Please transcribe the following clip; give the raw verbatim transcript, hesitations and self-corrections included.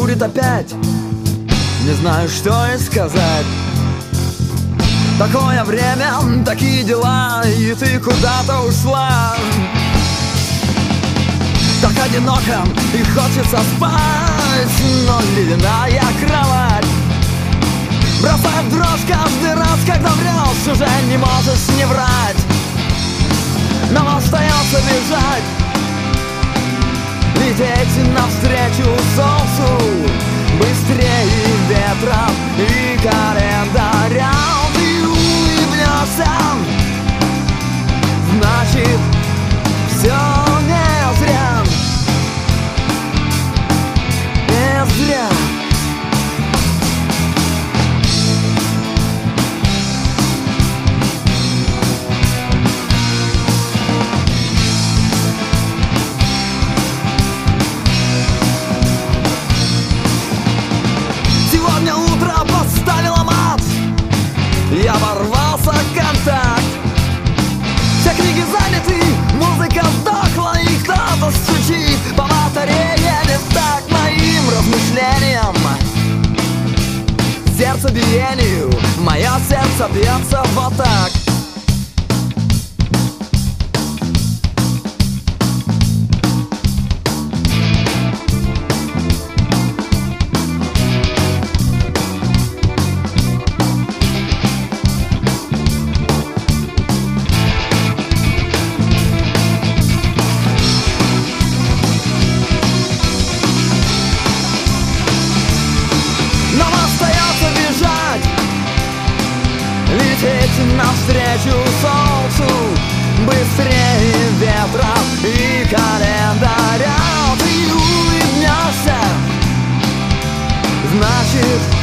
дурит опять. Не знаю, что и сказать. Такое время, такие дела, и ты куда-то ушла. Так одиноко и хочется спать, но ледяная кровать бросает в дрожь каждый раз, когда врешь, уже не можешь не врать. Нам остается бежать, лететь навстречу солнцу, быстрее ветра и календаря. Ты улыбнешься, значит, все не зря, не зря. Сегодня утро поставила мат, я ворвался в контакт. Все книги заняты, музыка сдохла, и кто-то стучит по батарее. Не так моим размышлениям, сердцебиению. Мое сердце бьется вот так. Лететь навстречу солнцу, быстрее ветра и календаря. Ты улыбнешься, значит,